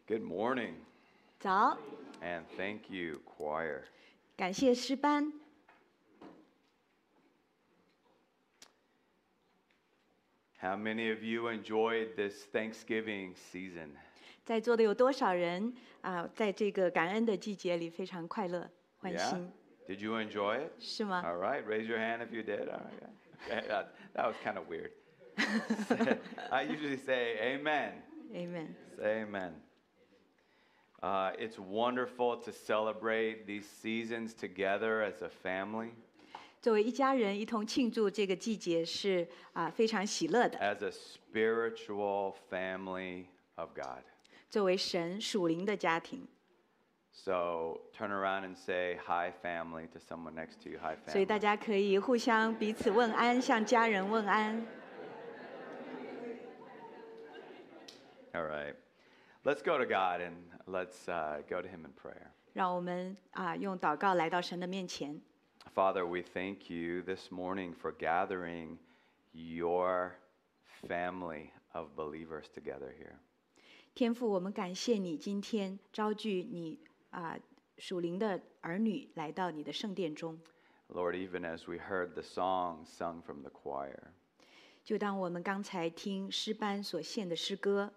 Good morning, 早， and thank you, choir. 感谢诗班。 How many of you enjoyed this Thanksgiving season? 在座的有多少人在这个感恩的季节里非常快乐、欢 Yeah? 心， Did you enjoy it? 是吗？ All right, raise your hand if you did. All right. Okay, that was kind of weird. I usually say amen. Amen。 Say amen. It's wonderful to celebrate these seasons together as a family, 作为一家人一同庆祝这个季节是非常喜乐的。 as a spiritual family of God. 作为神属灵的家庭， So turn around and say hi, family, to someone next to you. Hi, 所以大 family. 家可以互相彼此问安，向家人问安。 All right. Let's go to God and let's go to Him in prayer. 让我们用祷告来到神的面前。 Father, we thank you this morning for gathering your family of believers together here. 天父，我们感谢你今天召聚你属灵的儿女来到你的圣殿中。 Lord, even as we heard the song sung from the choir, 就当我们刚才听诗班所献的诗歌，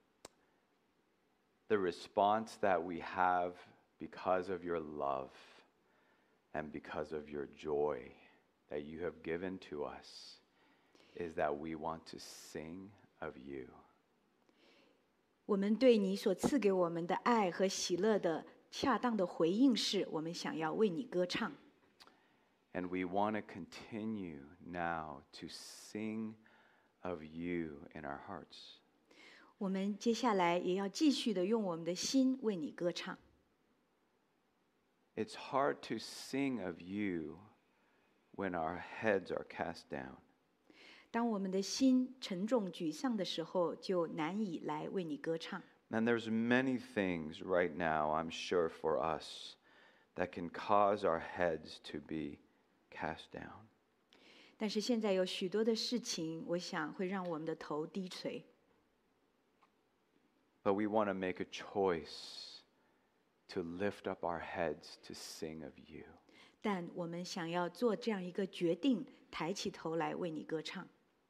the response that we have because of your love and because of your joy that you have given to us is that we want to sing of you. 我们对你所赐给我们的爱和喜乐的恰当的回应是，我们想要为你歌唱。 And we want to continue now to sing of you in our hearts. 我们接下来也要继续的用我们的心为你歌唱。 It's hard to sing of you when our heads are cast down. 当我们的心沉重沮丧的时候，就难以来为你歌唱。 And there's many things right now, I'm sure, for us that can cause our heads to be cast down. 但是现在有许多的事情，我想会让我们的头低垂。 But we want to make a choice to lift up our heads to sing of you. 但我们想要做这样一个决定，抬起头来为你歌唱。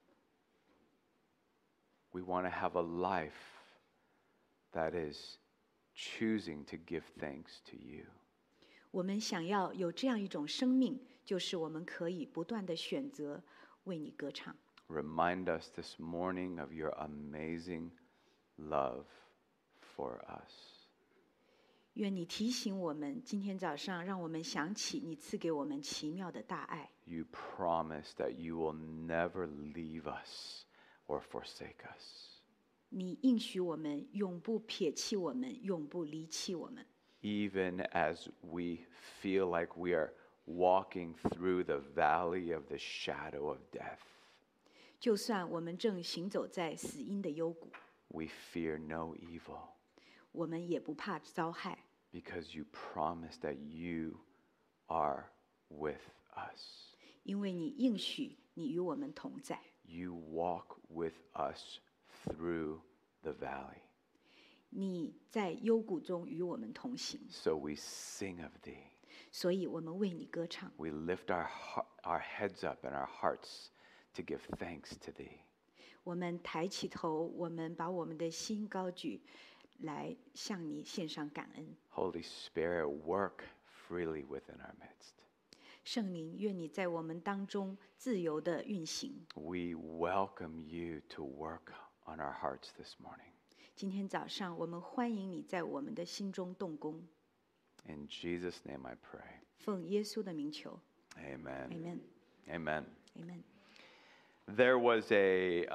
We want to have a life that is choosing to give thanks to you. 我们想要有这样一种生命，就是我们可以不断的选择为你歌唱。 Remind us this morning of your amazing love for us. 愿你提醒我们，今天早上让我们想起你赐给我们奇妙的大爱。 You promise that you will never leave us or forsake us. 你应许我们永不撇弃我们，永不离弃我们。 Even as we feel like we are walking through the valley of the shadow of death, 就算我们正行走在死荫的幽谷， we fear no evil 我们也不怕遭害， because you promise that you are with us. 因为你应许你与我们同在。 You walk with us through the valley. 你在幽谷中与我们同行， So we sing of thee. 所以我们为你歌唱。 We lift our heads up and our hearts to give thanks to thee. 我们抬起头，我们把我们的心高举，来向你献上感恩。 Holy Spirit, work freely within our midst. 圣灵，愿你在我们当中自由的运行。 We welcome you to work on our hearts this morning. 今天早上，我们欢迎你在我们的心中动工。 In Jesus' name I pray. 奉耶稣的名求 Amen. ，Amen，Amen。 Amen. There was a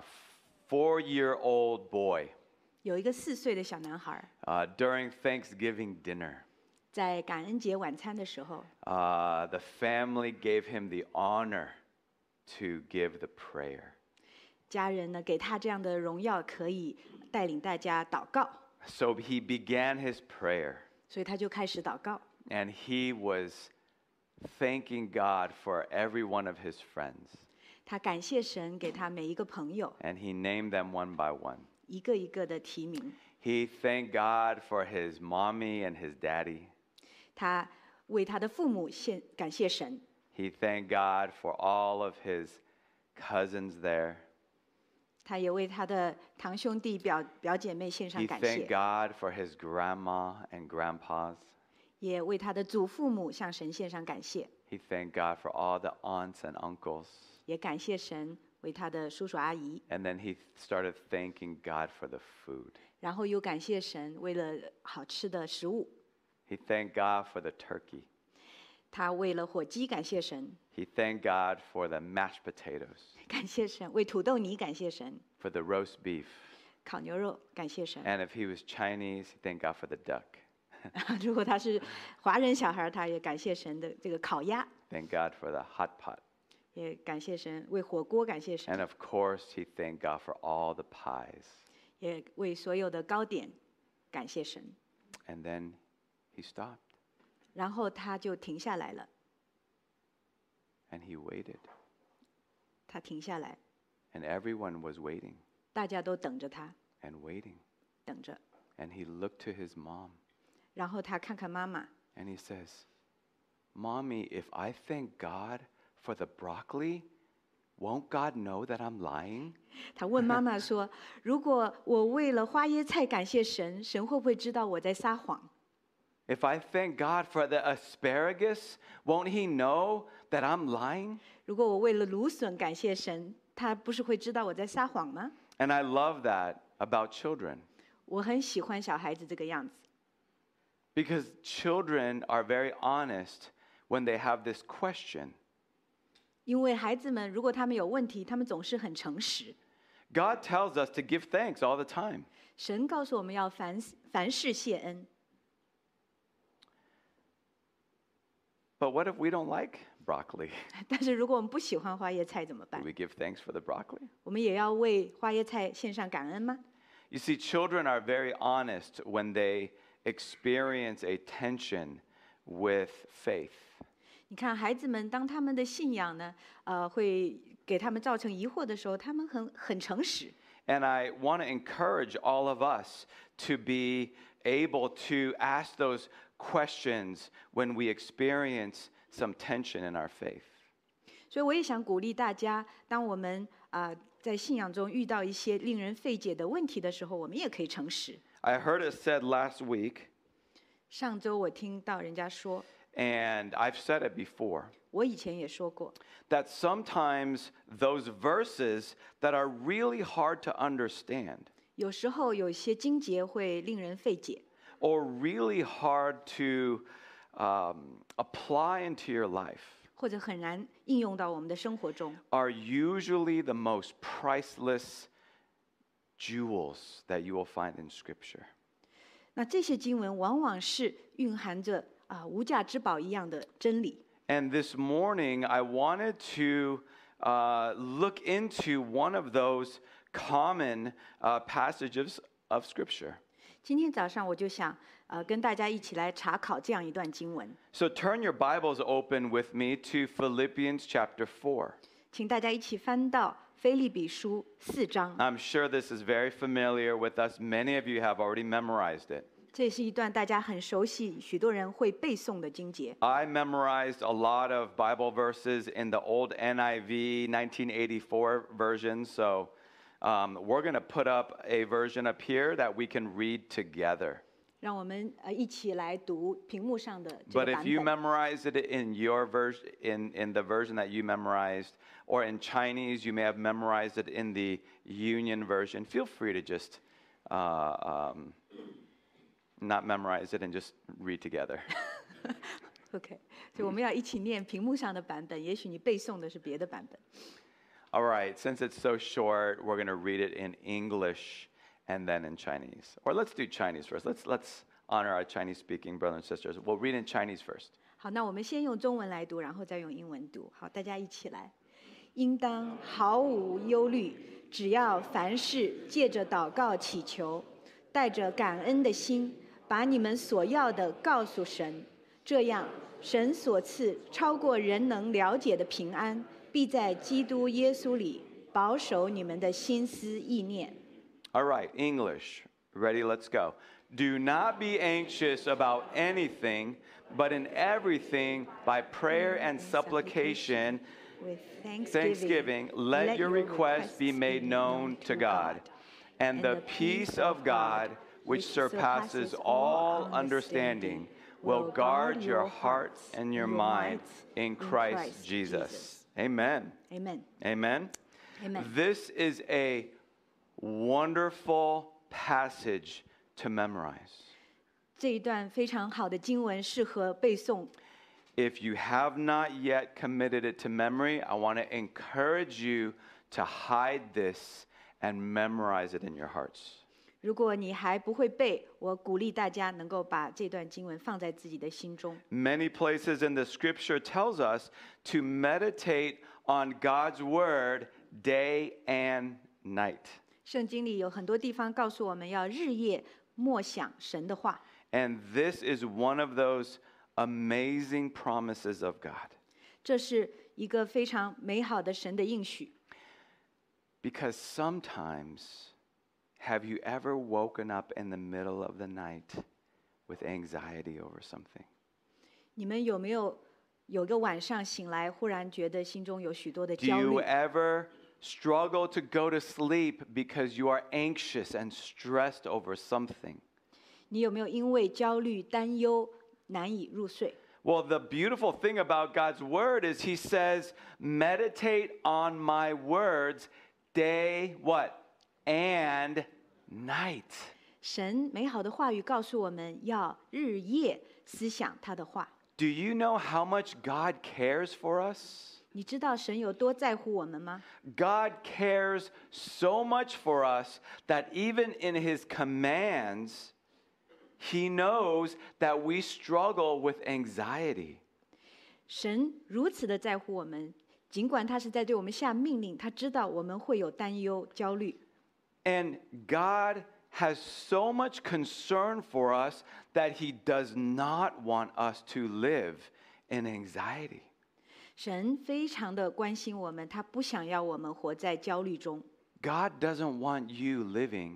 4-year-old boy 有一个4岁的小男孩， during Thanksgiving dinner. 在感恩节晚餐的时候， The family gave him the honor to give the prayer. 家人呢给他这样的荣耀，可以带领大家祷告， So he began his prayer, 所以他就开始祷告。 and he was thanking God for every one of his friends. 他感谢神给他每一个朋友， And he named them one by one. 一个一个的提名。 He thanked God for his mommy and his daddy. 他为他的父母感谢神， He thanked God for all of his cousins there. 他也为他的堂兄弟表姐妹献上 He 感 thanked 谢， God for his grandma and grandpas. 也为他的祖父母向神献上感谢， He thanked God for all the aunts and uncles. 也感谢神为他的叔叔阿姨， And then he started thanking God for the food. 然后又感谢神为了好吃的食物， He thanked God for the turkey. 他为了火鸡感谢神， He thanked God for the mashed potatoes, 感谢神为土豆泥感谢神， for the roast beef. 烤牛肉感谢神。 And if he was Chinese, he thanked God for the duck. 如果他是华人小孩，他也感谢神的这个烤鸭， Thank God for the hot pot. 也感谢神为火锅感谢神， And of course, he thanked God for all the pies. 也为所有的糕点感谢神。 And then he stopped 然后他就停下来了， and he waited. 他停下来， And everyone was waiting 大家都等着他， and waiting. 等着。 And he looked to his mom 然后他看看妈妈， and he says, Mommy, if I thank God for the broccoli, won't God know that I'm lying? 他问妈妈说：“如果我为了花椰菜感谢神，神会不会知道我在撒谎？ If I thank God for the asparagus, won't he know that I'm lying? 如果我为了芦笋感谢神，他不是会知道我在撒谎吗？” And I love that about children 我很喜欢小孩子这个样子， because children are very honest when they have this question. 因为孩子们如果他们有问题，他们总是很诚实。 God tells us to give thanks all the time. 神告诉我们要凡事谢恩， But what if we don't like broccoli? 但是如果我们不喜欢花椰菜怎么 Do 办？ we give thanks for the broccoli? 我们也要为花椰菜献上感恩吗？ You see, children are very honest when they experience a tension with faith. 你看，孩子们当他们的信仰呢，会给他们造成疑惑的时候，他们很诚实。 And I want to encourage all of us to be able to ask those questions when we experience some tension in our faith. 所以我也想鼓励大家，当我们在信仰中遇到一些令人费解的问题的时候，我们也可以诚实。 I heard it said last week, 上周我听到人家说， and I've said it before, 我以前也说过， that sometimes those verses that are really hard to understand 有时候有一些经节会令人费解， or really hard to apply into your life 或者很难应用到我们的生活中， are usually the most priceless jewels that you will find in Scripture. 那这些经文往往是蕴含着无价之宝一样的真理。 And this morning, I wanted to look into one of those common passages of Scripture. 今天早上我就想跟大家一起来查考这样一段经文， So turn your Bibles open with me to Philippians chapter 4. 请大家一起翻到腓立比书4章。 I'm sure this is very familiar with us. Many of you have already memorized it. 这是一段大家很熟悉、许多人会背诵的经节。 I memorized a lot of Bible verses in the old NIV 1984 version, so we're going to put up a version up here that we can read together. 让我们一起来读屏幕上的这 But 个 if 版 you 本。 memorize it in your version, in the version that you memorized, or in Chinese, you may have memorized it in the Union version. Feel free to just not memorize it and just read together. OK， 所以我们要一起念屏幕上的版本，也许你背诵的是别的版本。 All right, since it's so short, we're going to read it in English and then in Chinese. Or let's do Chinese first. Let's honor our Chinese-speaking brothers and sisters. We'll read in Chinese first. 好，那我们先用中文来读，然后再用英文读。好，大家一起来。应当毫无忧虑，只要凡事借着祷告祈求，带着感恩的心，把你们所要的告诉神。这样，神所赐超过人能了解的平安，必在基督耶稣里保守你们的心思意念。 All right, English. Ready? Let's go. Do not be anxious about anything, but in everything, by prayer and supplication, With thanksgiving, let your requests be made known to God. And the peace of God, which surpasses all understanding, will guard your hearts and your minds in Christ Jesus. Amen. Amen. Amen. Amen. This is a wonderful passage to memorize. 这一段非常好的经文适合背诵。 If you have not yet committed it to memory, I want to encourage you to hide this and memorize it in your hearts. 如果你还不会背，我鼓励大家能够把这段经文放在自己的心中。 Many places in the scripture tells us to meditate on God's word day and night. 圣经里有很多地方告诉我们要日夜默想神的话， And this is one of those amazing promises of God. 这是一个非常美好的神的应许。 Because sometimes, have you ever woken up in the middle of the night with anxiety over something? 你们有没有个晚上醒来，忽然觉得心中有许多的 Do 焦 you 虑？ ever struggle to go to sleep because you are anxious and stressed over something? 你有没有因为焦虑、担忧难以入睡？ Well, the beautiful thing about God's word is he says, meditate on my words day, what? And night. 神美好的话语告诉我们要日夜思想他的话。 Do you know how much God cares for us? 你知道神有多在乎我们吗？ God cares so much for us that even in his commands, he knows that we struggle with anxiety. 神如此的在乎我们，尽管他是在对我们下命令，他知道我们会有担忧、焦虑。 And God has so much concern for us that he does not want us to live in anxiety. 神非常的关心我们，他不想要我们活在焦虑中。 God doesn't want you living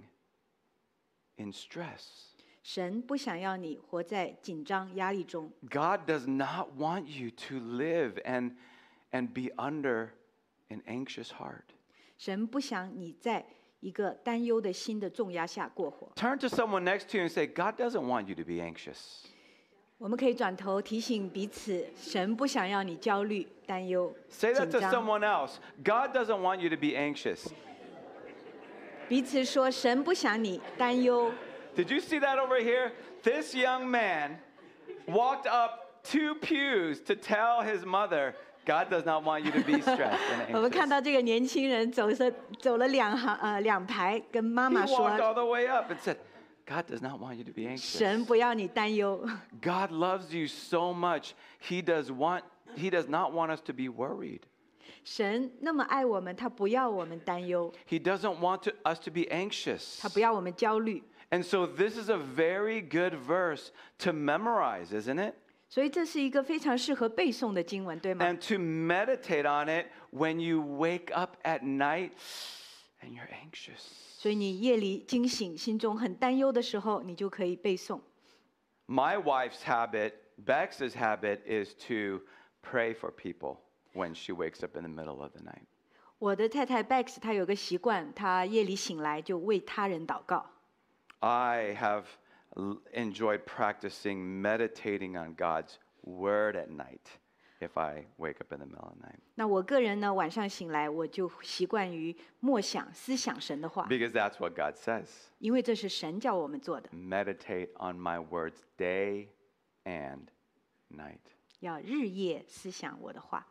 in stress. 神不想要你活在紧张、压力中。 God does not want you to live and be under an anxious heart. 神不想你在一个担忧的心的重压下过活。 Turn to someone next to you and say, God doesn't want you to be anxious. 我们可以转头提醒彼此，神不想要你焦虑、担忧、 Say that 紧 to 张。 someone else. God doesn't want you to be anxious. 彼此说，神不想你担忧。 Did you see that over here? This young man walked up 2 pews to tell his mother, God does not want you to be stressed and 我们看 anxious. 到这个年轻人走了两排，跟妈 He 妈 walked 说， all the way up and said, God does not want you to be anxious. 神不要你担忧。 God loves you so much. He does not want us to be worried. 神那么爱我们，他不要我们担忧， He doesn't want us to be anxious. 他不要我们焦虑。 And so this is a very good verse to memorize, isn't it? 所以这是一个非常适合背诵的经文，对吗？ And to meditate on it when you wake up at night and you're anxious. 所以你夜里惊醒，心中很担忧的时候，你就可以背诵。 My wife's habit, Bex's habit, is to pray for people when she wakes up in the middle of the night. 我的太太 Bex 她有个习惯，她夜里醒来就为他人祷告。 I have enjoyed practicing meditating on God's word at night if I wake up in the middle of the night. 那我个人呢，晚上醒来我就习惯于默想、思想神的话， Because that's what God says. 因为这是神叫我们做的， Meditate on my words day and night. 要日夜思想我的话。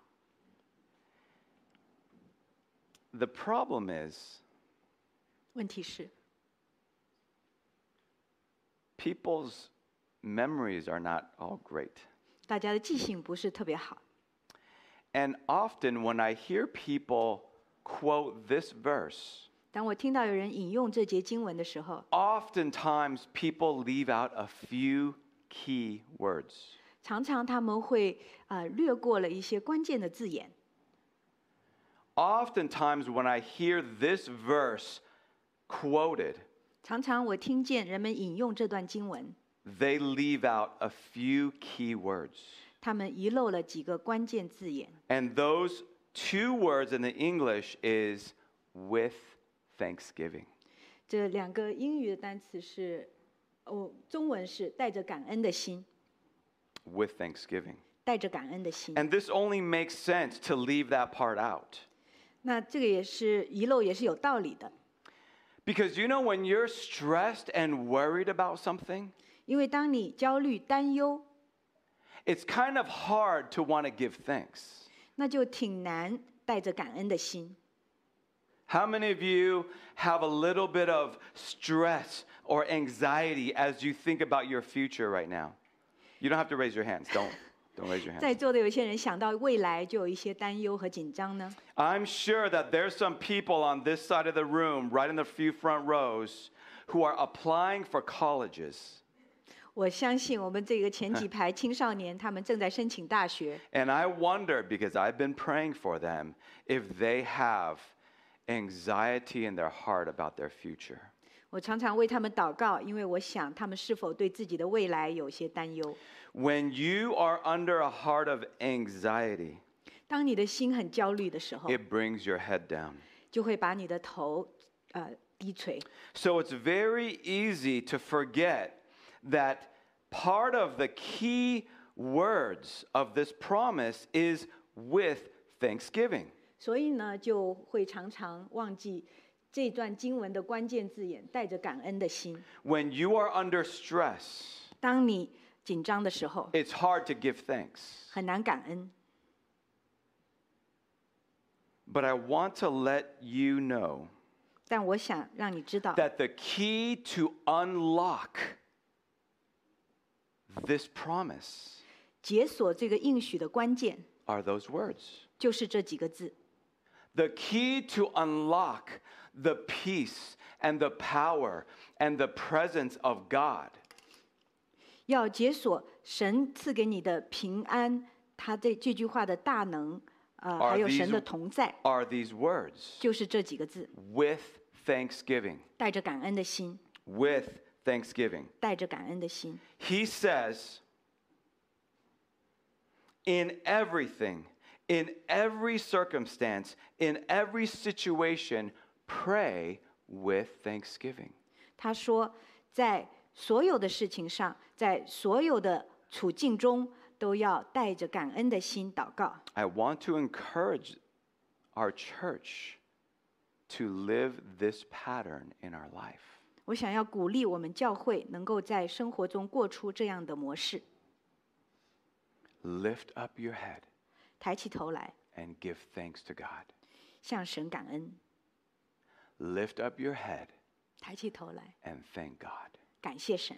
The problem is 问题是， people's memories are not all great. 大家的记性不是特别好。 And often when I hear people quote this verse, 当我听到有人引用这节经文的时候， oftentimes people leave out a few key words. 常常他们会略过了一些关键的字眼。 Oftentimes when I hear this verse quoted, 常常我听见人们引用这段经文， they leave out a few key words. 他们遗漏了几个关键字眼， And those two words in the English is with thanksgiving. 这2个英语的单词是，中文是带着感恩的心， With thanksgiving. 带着感恩的心。 And this only makes sense to leave that part out. 那这个也是遗漏，也是有道理的， Because you know, when you're stressed and worried about something, 因为当你焦虑、担忧， it's kind of hard to want to give thanks. 那就挺难带着感恩的心。 How many of you have a little bit of stress or anxiety as you think about your future right now? You don't have to raise your hands. Don't raise your 在 hands. 座的有些人想到未来就有一些担忧和紧张呢。 I'm sure that there's some people on this side of the room, right in the few front rows, who are applying for colleges. 我相信我们这个前几排青少年，他们正在申请大学。 And I wonder, because I've been praying for them, if they have anxiety in their heart about their future. 我常常为他们祷告，因为我想他们是否对自己的未来有些担忧。 When you are under a heart of anxiety, 当你的心很焦虑的时候， it brings your head down. 就会把你的头低垂。 So it's very easy to forget that part of the key words of this promise is with thanksgiving. 所以呢，就会常常忘记这段经文的关键字眼，带着感恩的心。 When you are under stress, 当你紧张的时候， it's hard to give thanks. 很难感恩。 But I want to let you know 但我想让你知道， that the key to unlock this promise 解锁这个应许的关键 are those words. 就是这几个字。 The key to unlock the peace and the power and the presence of God 要解锁神赐给你的平安，他这句话的大能，还有神的同在， are these words 就是这几个字， with thanksgiving. 带着感恩的心， With thanksgiving. 带着感恩的心。 He says, in everything, in every circumstance, in every situation, pray with thanksgiving. 他说，在所有的事情上，在所有的处境中，都要带着感恩的心祷告。 I want to encourage our church to live this pattern in our life. 我想要鼓励我们教会能够在生活中过出这样的模式。 Lift up your head 抬起头来， and give thanks to God. 向神感恩； Lift up your head 抬起头来， and thank God. 感谢神。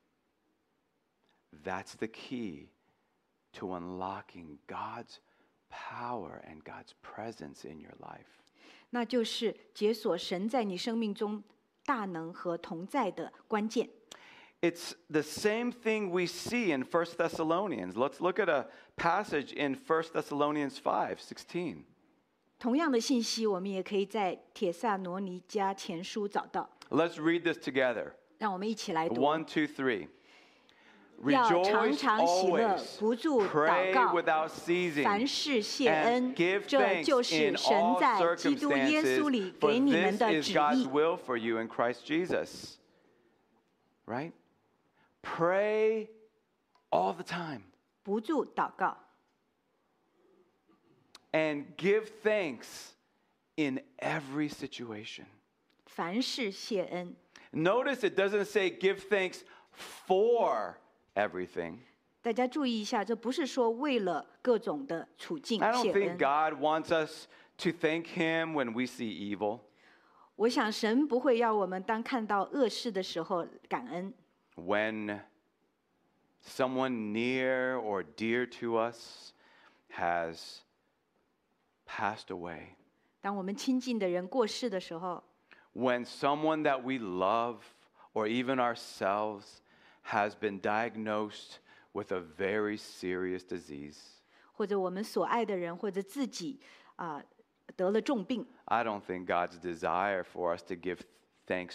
That's the key to unlocking God's power and God's presence in your life. 那就是解锁神在你生命中大能和同在的关键。 It's the same thing we see in 1 Thessalonians. Let's look at a passage in 1 Thessalonians 5:16. 同样的信息，我们也可以在帖撒罗尼迦前书找到。 Let's read this together. 让我们一起来读。 1, 2, 3. 要常 Rejoice 常喜乐， always, 不住祷 pray 告， without ceasing, 凡事谢 and 恩。 give 这 thanks 就是 in 神 all 在基督耶 circumstances, 稣里 for 给你们 this 的 is 旨 God's 意。 will for you in Christ Jesus. Right? Pray all the time 不住祷告， and give thanks in every situation. 凡事谢恩。 Notice it doesn't say give thanks for everything. 大家注意一下，这不是说为了各种的处境 I don't 谢 think 恩。 God wants us to thank Him when we see evil. 我想神不会要我们当看到恶事的时候感恩。 When someone near or dear to us has passed away, 当我们亲近的人过世的时候， when someone that we love or even ourselves has been diagnosed with a very serious disease, 或者我们所爱的人，或者自己得了重病， I don't think God's desire for us to give thanks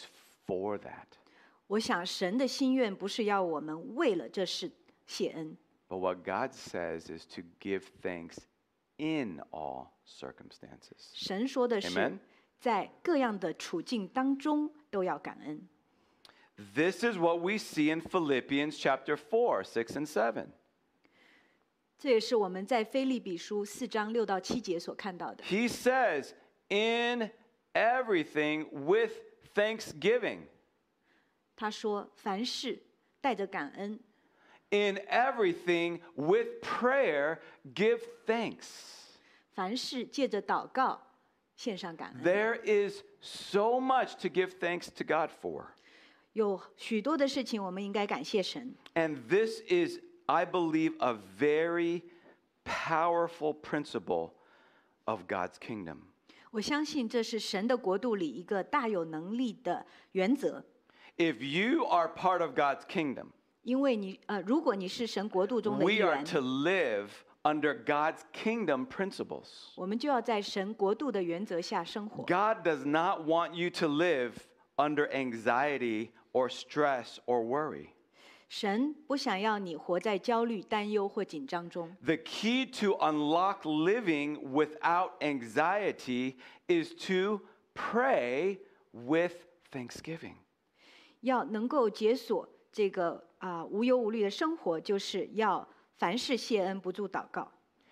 for that. 我想神的心愿不是要我们为了这事谢恩， But what God says is to give thanks in all circumstances. 神说的是 Amen 在各样的处境当中都要感恩。 This is what we see in Philippians chapter 4, 6, and 7. 这也是我们在腓立比书4章6到7节所看到的。 He says, in everything with thanksgiving. 他说：“凡事带着感恩， In everything with prayer, give thanks. 凡事借着祷告献上感恩。 There is so much to give thanks to God for. 有许多的事情我们应该感谢神， And this is, I believe, a very powerful principle of God's kingdom. 我相信这是神的国度里一个大有能力的原则。 If you are part of God's kingdom, 因为如果你是神国度中的一 we are 员， to live under God's kingdom principles. 我们就要在神国度的原则下生活。 God does not want you to live under anxiety or stress or worry. 神不想要你活在焦虑、担忧或紧张中。 The key to unlock living without anxiety is to pray with thanksgiving. 要能够解锁这个无忧无虑的生活，就是要凡事谢恩，不住祷告。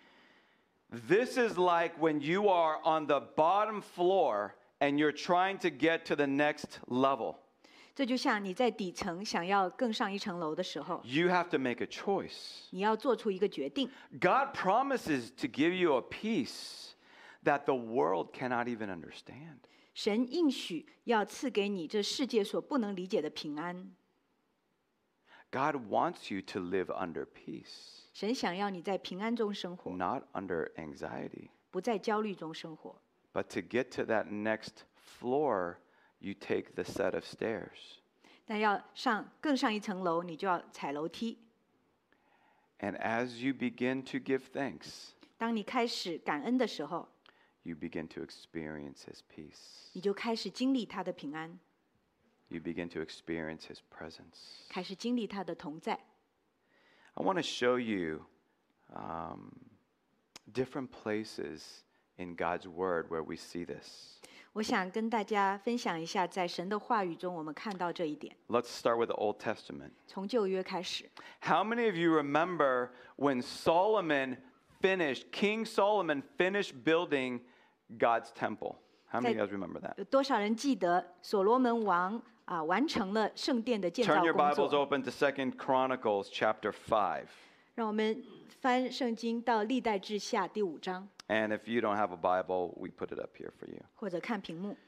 This is like when you are on the bottom floor and you're trying to get to the next level. 这就像你在底层想要更上一层楼的时候， You have to make a choice. 你要做出一个决定。 God promises to give you a peace that the world cannot even understand. 神应许要赐给你这世界所不能理解的平安。 God wants you to live under peace, 神想要你在平安中生活， not under anxiety. 不在焦虑中生活。 But to get to that next floor, you take the set of stairs. 但要更上一层楼，你就要踩楼梯。 And as you begin to give thanks, 当你开始感恩的时候， you begin to experience His peace. 你就开始经历他的平安， You begin to experience His presence. 开始经历他的同在。 I want to show you different places in God's Word where we see this. 我想跟大家分享一下，在神的话语中，我们看到这一点。 Let's start with the Old Testament. 从旧约开始， How many of you remember when King Solomon finished building God's temple? How many of you guys remember that? 有多少人记得所罗门王完成了圣殿的建造 Turn your 工 Bibles 作？ open to 2 Chronicles chapter 5. 让我们翻圣经到历代志下第5章， And if you don't have a Bible, we put it up here for you. 或者看屏幕。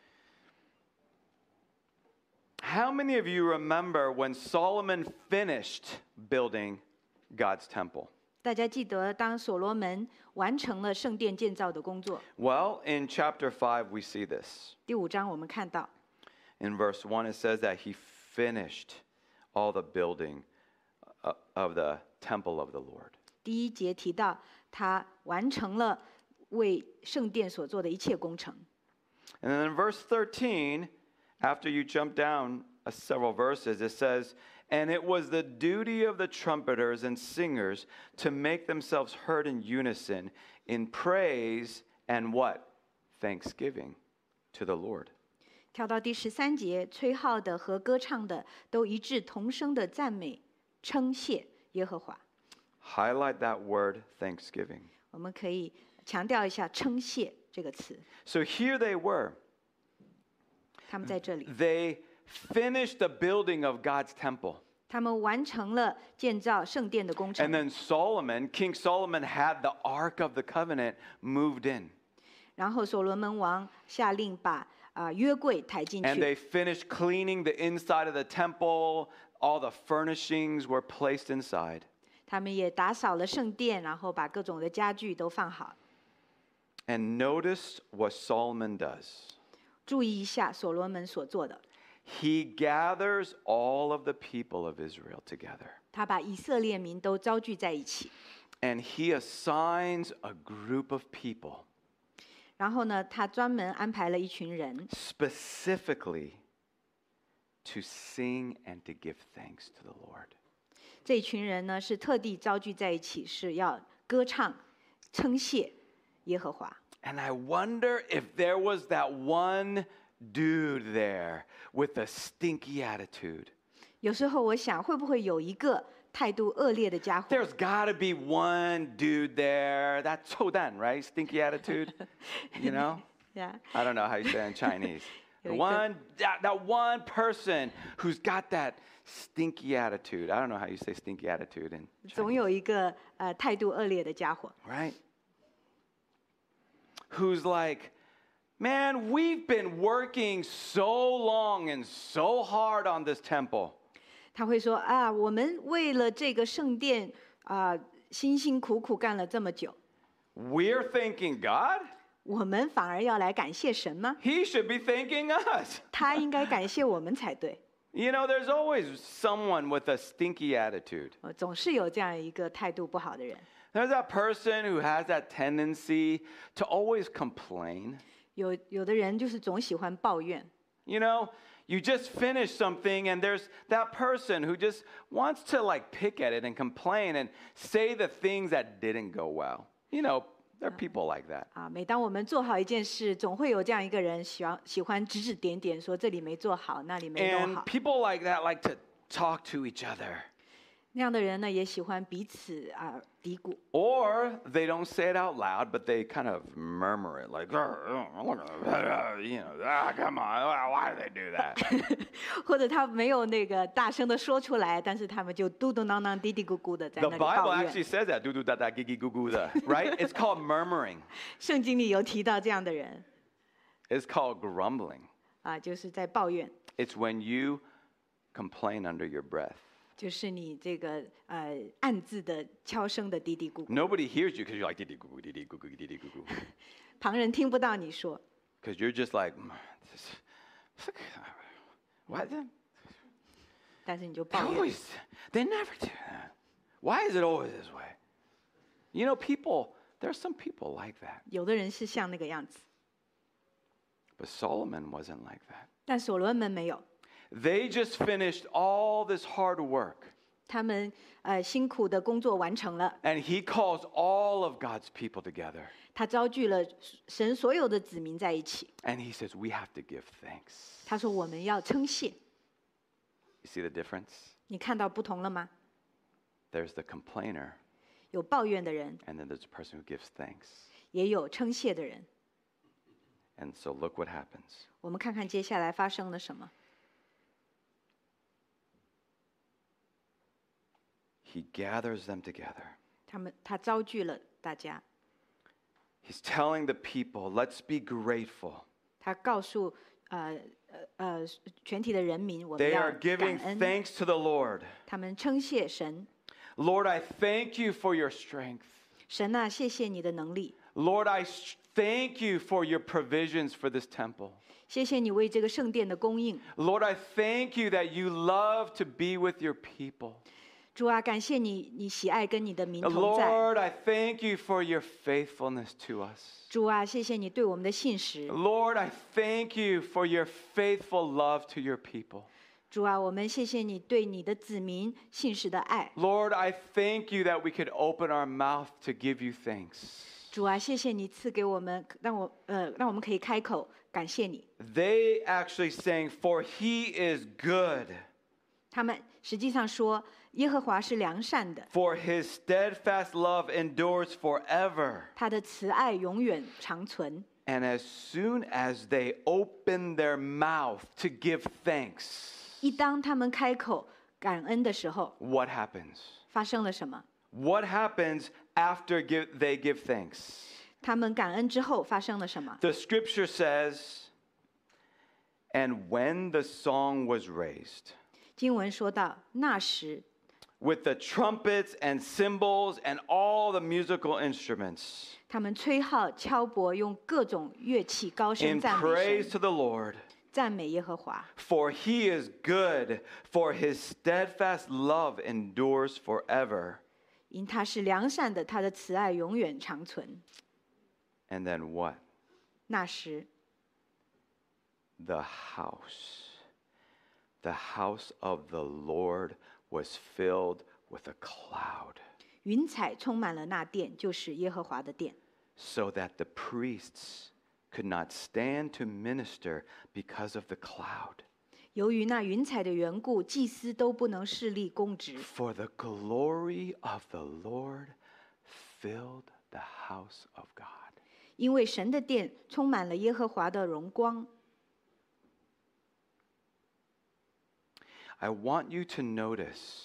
How many of you remember when Solomon finished building God's temple? 大家记得当所罗门完成了圣殿建造的工作， Well, in chapter 5, we see this. 第5章我们看到， In verse 1, it says that he finished all the building of the temple of the Lord. 第1节提到他完成了为圣殿所做的一切工程。 And then in verse 13, after you jump down several verses, it says, And it was the duty of the trumpeters and singers to make themselves heard in unison in praise and what? Thanksgiving to the Lord. 跳到第13节，吹号的和歌唱的都一致同声的赞美、称谢耶和华。 Highlight that word, thanksgiving. 我们可以强调一下称谢这个词。 So here they were. 他们在这里， They finished the building of God's temple. 他们完成了建造圣殿的工 And 程。 then King Solomon had the Ark of the Covenant moved in. 然后所罗门王下令把约柜抬进 And 去， they finished cleaning the inside of the temple. All the furnishings were placed inside. 他们也打扫了圣殿，然后把各种的家具都放好。 And notice what Solomon does. 注意一下所罗门所做的， He gathers all of the people of Israel together. 他把以色列民都招聚在一起， And he assigns a group of people 然后呢，他专门安排了一群人， specifically to sing and to give thanks to the Lord. 这一群人呢，是特地招聚在一起，是要歌唱、称谢耶和华。 And I wonder if there was that one dude there with a stinky attitude. 有时候我想，会不会有一个态度恶劣的家伙？ There's got to be one dude there. That's 臭蛋, right? Stinky attitude. You know? Yeah. I don't know how you say it in Chinese. There you go. That one person who's got that stinky attitude. I don't know how you say stinky attitude in 总 Chinese. 有一个态度恶劣的家伙， Right? Who's like, man, we've been working so long and so hard on this temple. 他会说啊，我们为了这个圣殿辛辛苦苦干了这么久， We're thanking God. 我们反而要来感谢神吗？ He should be thanking us. 他应该感谢我们才对。 You know, there's always someone with a stinky attitude. 总是有这样一个态度不好的人。 There's that person who has that tendency to always complain. 有的人就是总喜欢抱怨。 You know, you just finish something and there's that person who just wants to like pick at it and complain and say the things that didn't go well. You know, there are people like that. 每当我们做好一件事，总会有这样一个人喜欢指指点点，说这里没做好，那里没弄 And 好。 people like that like to talk to each other. 那样的人呢，也喜欢彼此嘀咕， Or they don't say it out loud, but they kind of murmur it like, you know, come on, why do they do that? 或者他没有那个大声的说出来，但是他们就嘟嘟囔囔、嘀嘀咕咕的在 The 那里 Bible 抱 actually 怨。 says that, do do da da gigi goo goo da, right? It's called murmuring. 圣经里有提到这样的人 It's called grumbling. 就是在抱怨， It's when you complain under your breath. 就是你这个暗自的悄声的嘀嘀咕咕， Nobody hears you because you're like diddy goo goo diddy goo goo diddy goo goo. 旁人听不到你说， Because you're just like, what? 但是你就 They 抱怨。 always, they never do that. Why is it always this way? You know, people, there are some people like that. 有的人是像那个样子， But Solomon wasn't like that. 但所罗门没有， They just finished all this hard work. 他们辛苦的工作完成了， And he calls all of God's people together. 他招聚了神所有的子民在一起。 And he says, we have to give thanks. 他说我们要称谢， You see the difference? 你看到不同了吗？ There's the complainer, 有抱怨的人， and then there's a person who gives thanks. 也有称谢的人。 And so look what happens. 我们看看接下来发生了什么。 He gathers them together. 他招聚了大家， He's telling the people, let's be grateful. 他告诉全体的人民，我们 They 要 are 感 giving 恩。 thanks to the Lord. 他们称谢神， Lord, I thank you for your strength. 神啊，谢谢你的能力， Lord, I thank you for your provisions for this temple. 谢谢你为这个圣殿的供应。 Lord, I thank you that you love to be with your people. 主啊，感谢你，你喜爱跟你的民同在。 Lord, I thank you for your faithfulness to us. 主啊，谢谢你对我们的信实。 Lord, I thank you for your faithful love to your people. 主啊，我们谢谢你对你的子民信实的爱。 Lord, I thank you that we could open our mouth to give you thanks. 主啊，谢谢你赐给我们，让我们可以开口感谢你。 They actually sang, for he is good, 他们实际上说，耶和华是良善的， for his steadfast love endures forever. 他的慈爱永远长存。 And as soon as they open their mouth to give thanks, 一当他们开口感恩的时候， what happens? 发生了什么？ What happens after they give thanks? 他们感恩之后发生了什么？ The scripture says, and when the song was raised, 经文说到，那时 with the trumpets and cymbals and all the musical instruments, 他们吹号敲钹，用各种乐器高声 in 赞美 praise 神， to the Lord. 赞美耶和华。 For he is good, for his steadfast love endures forever. 因他是良善的，他的慈爱永远长存。 And then what? 那时， The house the house of the Lord was filled with a cloud, 云彩充满了那殿，就是耶和华的殿， so that the priests could not stand to minister because of the cloud. 由于那云彩的缘故，祭司都不能侍立公职， For the glory of the Lord filled the house of God. 因为神的殿充满了耶和华的荣光。 I want you to notice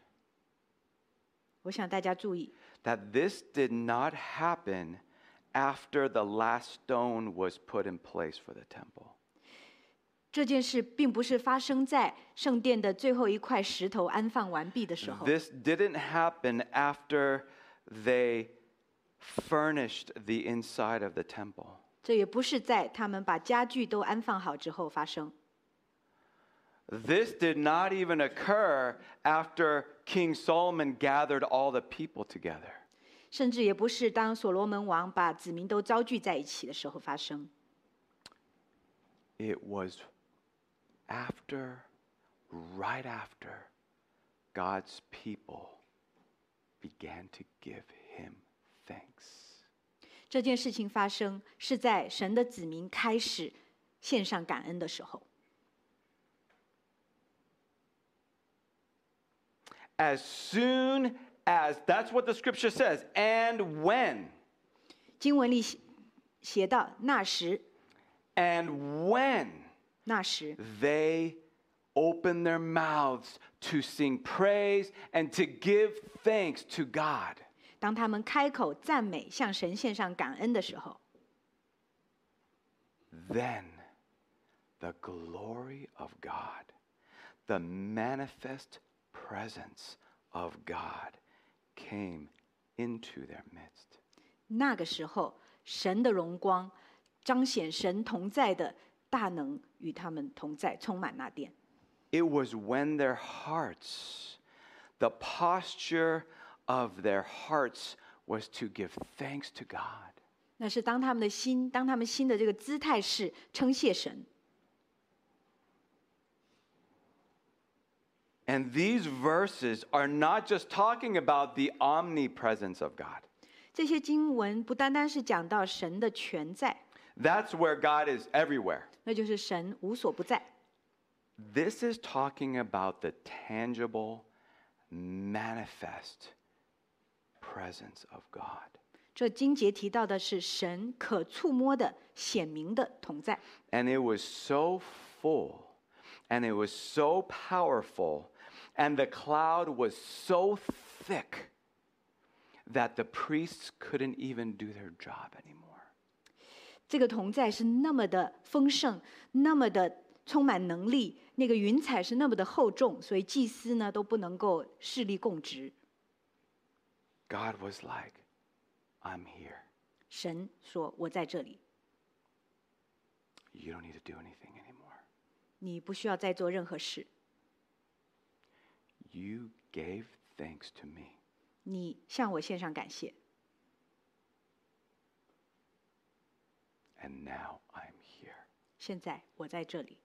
我想大家注意， that this did not happen after the last stone was put in place for the temple. 这件事并不是发生在圣殿的最后一块石头安放完毕的时候， This didn't happen after they furnished the inside of the temple. 这也不是在他们把家具都安放好之后发生。 This did not even occur after King Solomon gathered all the people together. 甚至也不是当所罗门王把子民都招聚在一起的时候发生， It was right after, God's people began to give him thanks. 这件事情发生是在神的子民开始献上感恩的时候。 As soon as, that's what the scripture says, and when, 经文里写到那时， and when 那时 they opened their mouths to sing praise and to give thanks to God. 当他们开口赞美，向神献上感恩的时候， Then the glory of God, the manifest presence of God came into their midst. 那个时候，神的荣光彰显神同在的大能与他们同在，充满那殿。 It was when their hearts, the posture of their hearts was to give thanks to God. 那是当他们的心，当他们心的这个姿态是称谢神。 And these verses are not just talking about the omnipresence of God. 这些经文不单单是讲到神的全在， That's where God is everywhere. 那就是神无所不在。 This is talking about the tangible, manifest presence of God. 这经节提到的是神可触摸的、显明的同在。 And it was so full, and it was so powerful, and the cloud was so thick that the priests couldn't even do their job anymore. 这个同在是那么的丰盛，那么的充满能力，那个云彩是那么的厚重，所以祭司呢都不能够侍立供职。 God was like, I'm here. 神说：“我在这里， You don't need to do anything anymore. 你不需要再做任何事， You gave thanks to me. 你向我献上感谢。 And now I'm here. 现在我在这里，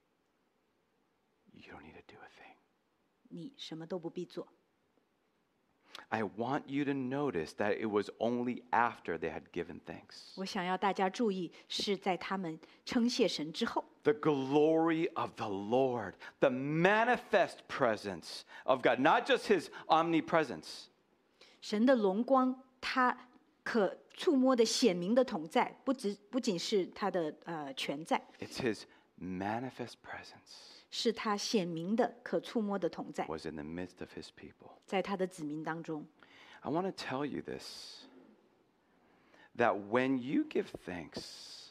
You don't need to do a thing. 你什么都不必做。” I want you to notice that it was only after they had given thanks. 我想要大家注意，是在他们称谢神之后， The glory of the Lord, the manifest presence of God, not just his omnipresence. 神的荣光，他可触摸的显明的同在，不仅是他的全在， It's his manifest presence 是他显明的可触摸的同在， was in the midst of his people. 在他的子民当中。 I want to tell you this, that when you give thanks,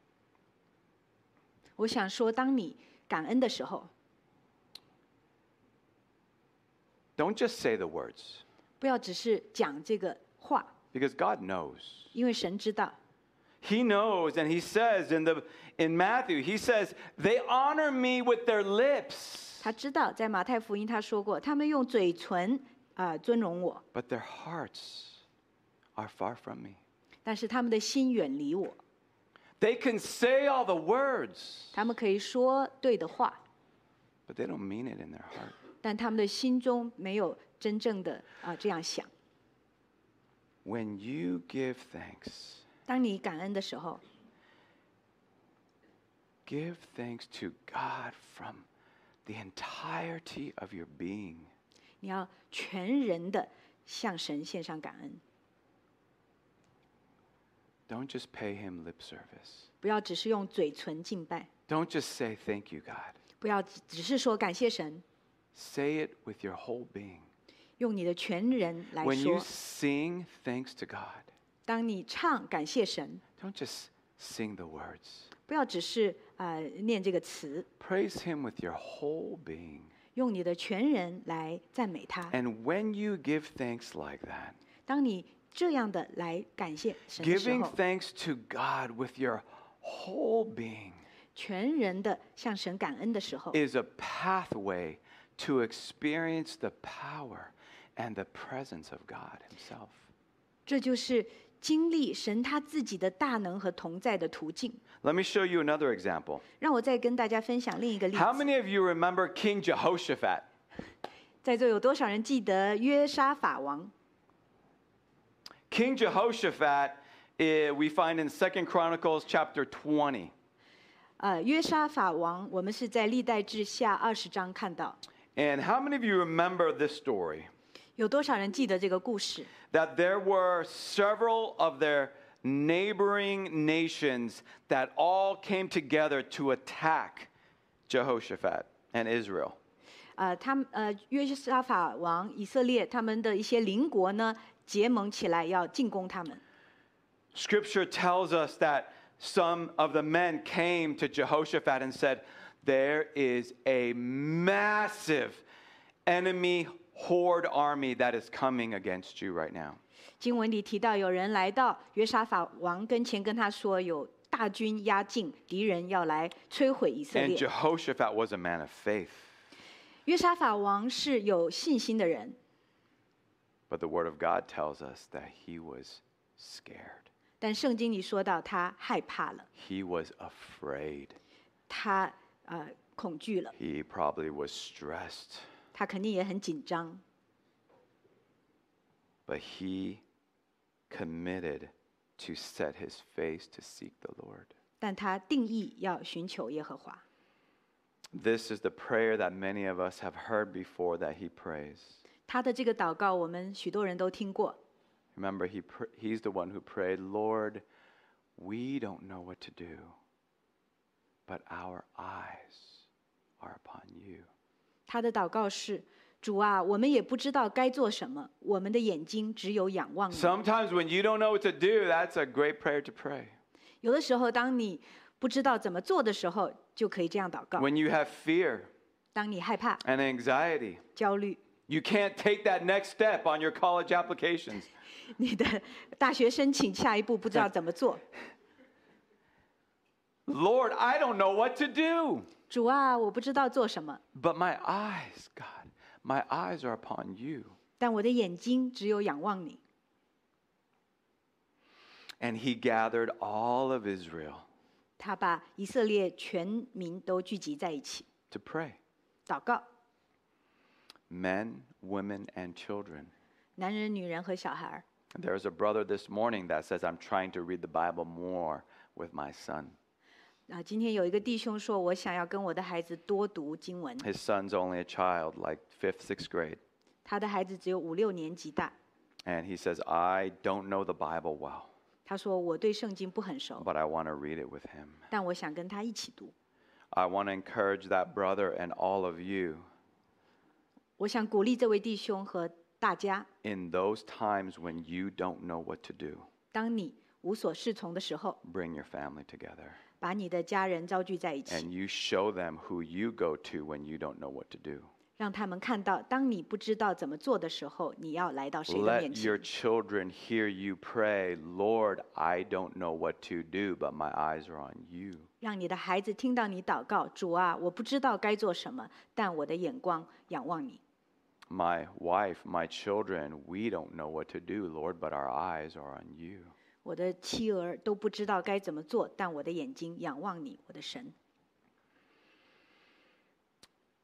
我想说，当你感恩的时候， don't just say the words, 不要只是讲这个话， because God knows. 因为神知道。 He knows, and he says in Matthew, he says, they honor me with their lips, 他知道，在马太福音他说过，他们用嘴唇尊荣我， but their hearts are far from me. 但是他们的心远离我。 They can say all the words, 他们可以说对的话， but they don't mean it in their heart. 但他们的心中没有真正的这样想。 When you give thanks, 当你感恩的时候， give thanks to God from the entirety of your being. 你要全人的向神献上感恩， Don't just pay him lip service. 不要只是用嘴唇敬拜， Don't just say thank you, God. 不要只是说感谢神， Say it with your whole being. 用你的全人来 When you 说。 sing thanks to God, 当你唱感谢神， don't just sing the words. 不要只是念这个词， Praise him with your whole being. 用你的全人来赞美他。 And when you give thanks like that, 当你这样的来感谢神的时 giving 候， thanks to God with your whole being 全人的向神感恩的时候， is a pathway to experience the power and the presence of God himself. 这就是经历神他自己的大能和同在的途径。 Let me show you another example. 让我再跟大家分享另一个例 How 子。 many of you remember King Jehoshaphat? 在座有多少人记得约沙法王？ King Jehoshaphat, we find in 2 Chronicles chapter 20. 约沙法王，我们是在历代志下20章看到。 And how many of you remember this story? 有多少人记得这个故事？ That there were several of their neighboring nations that all came together to attack Jehoshaphat and Israel. 约沙法王以色列他们的一些邻国呢，结盟起来要进攻他们。 Scripture tells us that some of the men came to Jehoshaphat and said, "There is a massive enemy horde army that is coming against you right now." 经文里提到，有人来到约沙法王跟前，跟他说有大军压境，敌人要来摧毁以色 And 列。 Jehoshaphat was a man of faith. 约沙法王是有信心的人， But the word of God tells us that he was scared. 但圣经里说到他害怕了， He was afraid. 他恐惧了， He probably was stressed. 他肯定也很紧张。 But he committed to set his face to seek the Lord. 但他定义要寻求耶和华。 This is the prayer that many of us have heard before that he prays. 他的这个祷告，我们许多人都听过。 Remember, he's the one who prayed, "Lord, we don't know what to do, but our eyes are upon you." 他的祷告是：主啊，我们也不知道该做什么，我们的眼睛只有仰望你。 Sometimes when you don't know what to do, that's a great prayer to pray. 有的时候，当你不知道怎么做的时候，就可以这样祷告。 When you have fear 当你害怕、 and anxiety, 焦虑， you can't take that next step on your college applications. 你的大学申请下一步不知道怎么做。 Lord, I don't know what to do. 主啊，我不知道做什么， But my eyes, God, my eyes are upon you. 但我的眼睛只有仰望你。 And he gathered all of Israel 他把以色列全民都聚集在一起， to pray. 祷告， Men, women, and children. 男人、女人和小孩。 There's a brother this morning that says, "I'm trying to read the Bible more with my son." 今天有一个弟兄说，我想要跟我的孩子多读经文。 His son's only a child, like 5th, 6th grade. 他的孩子只有5、6年级大。 And he says, "I don't know the Bible well, 他说我对圣经不很熟， but I want to read it with him." 但我想跟他一起读。 I want to encourage that brother and all of you 我想鼓励这位弟兄和大家， in those times when you don't know what to do, 当你无所适从的时候， bring your family together 把你的家人召聚在一起， and you show them who you go to when you don't know what to do. 让他们看到，当你不知道怎么做的时候，你要来到谁的面 Let your 前。 children hear you pray, "Lord, I don't know what to do, but my eyes are on you." 让你的孩子听到你祷告，主啊，我不知道该做什么，但我的眼光仰望你。 My wife, my children, we don't know what to do, Lord, but our eyes are on you. 我的妻儿都不知道该怎么做，但我的眼睛仰望你，我的神。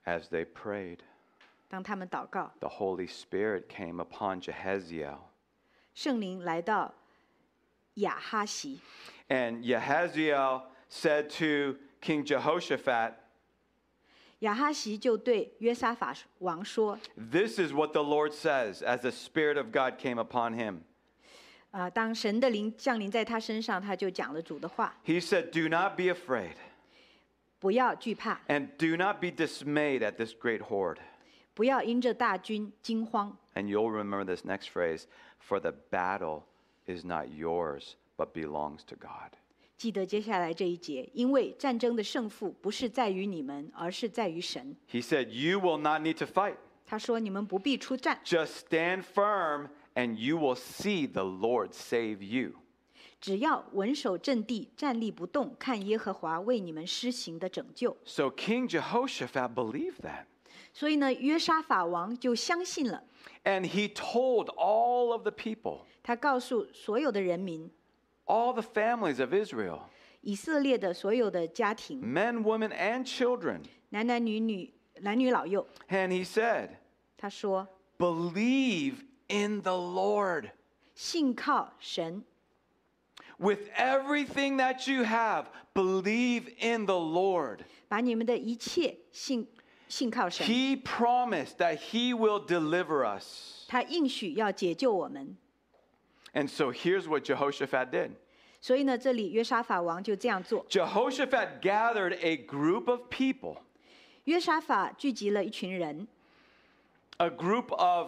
As they prayed, 当他们祷告， the Holy Spirit came upon Jehaziel. 圣灵来到亚哈席， And Jehaziel said to King Jehoshaphat, 亚哈席就对约沙法王说 This is what the Lord says, as the Spirit of God came upon him. 当神的灵降临在他身上，他就讲了主的话， He said, Do not be afraid, 不要惧怕， and do not be dismayed at this great horde. 不要因着大军惊慌。 And you'll remember this next phrase, for the battle is not yours, but belongs to God. 记得接下来这一节，因为战争的胜负不是在于你们，而是在于神。 He said, You will not need to fight. 他说：“你们不必出战， Just stand firm, and you will see the Lord save you. 只要稳守阵地，站立不动，看耶和华为你们施行的拯救。” So King Jehoshaphat believed that. 所以呢，约沙法王就相信了， And he told all of the people, 他告诉所有的人民， all the families of Israel, 以色列的所有的家庭， men, women, and children. 男男女女、男女老幼， And he said, 他说：“ Believe in the Lord. 信靠神， With everything that you have, believe in the Lord. 把你们的一切信靠神。 He promised that he will deliver us. 他应许要解救我们。 And so here's what Jehoshaphat did. 所以呢，这里约沙法王就这样做。 Jehoshaphat gathered a group of people, 约沙法聚集了一群人， a group of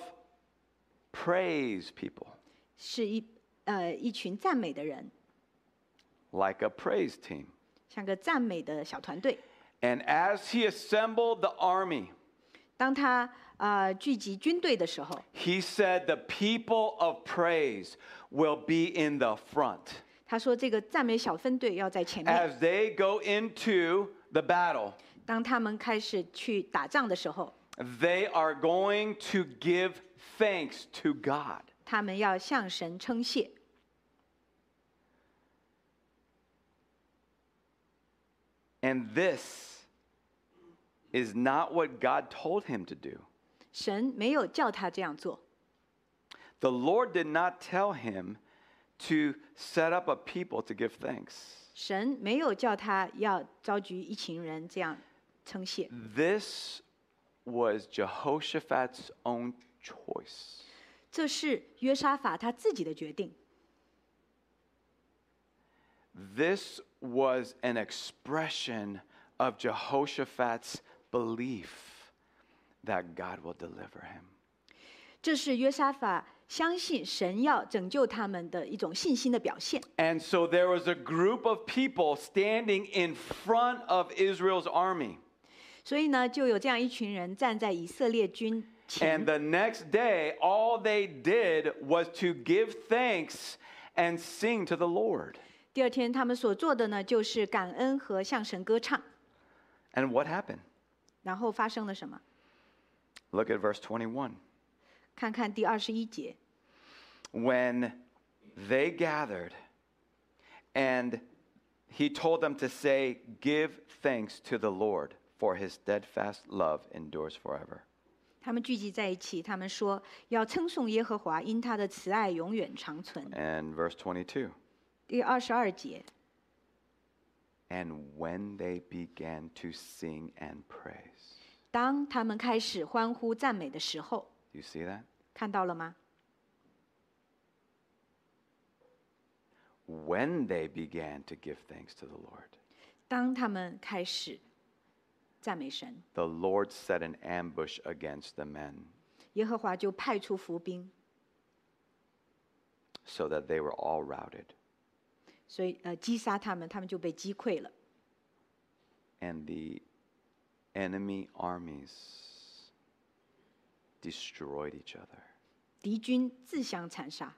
praise people, 是一群赞美的人， like a praise team. 像个赞美的小团队。 And as he assembled the army, 当他聚集军队的时候， he said the people of praise will be in the front. 他说这个赞美小分队要在前面。 As they go into the battle, 当他们开始去打仗的时候， they are going to give thanks to God. 他们要向神称谢。 And this is not what God told him to do. 神没有叫他这样做， The Lord did not tell him to set up a people to give thanks. 神没有叫他要召集一群人这样称谢。 This was Jehoshaphat's own choice. 这是约沙法他自己的决定， This was an expression of Jehoshaphat's belief that God will deliver him. 这是约沙法相信神要拯救他们的一种信心的表现。 And so there was a group of people standing in front of Israel's army. 所以呢，就有这样一群人站在以色列军 And 前。 the next day, all they did was to give thanks and sing to the Lord. 第二天，他们所做的呢，就是感恩和向神歌唱。 And what happened? 然后发生了什么？ Look at verse 21. 看看第21节。 When they gathered, and he told them to say, Give thanks to the Lord, for his steadfast love endures forever. 他们聚集在一起，他们说要称颂耶和华，因他的慈爱永远长存。 And verse 22. 第22节， And when they began to sing and praise. 当他们开始欢呼赞美的时候， Do you see that? 看到了吗？ When they began to give thanks to the Lord, 当他们开始赞美神， the Lord set an ambush against the men 耶和华就派出伏兵， so that they were all routed. 所以击杀他们，他们就被击溃了。 And the enemy armies destroyed each other. 敌军自相残杀，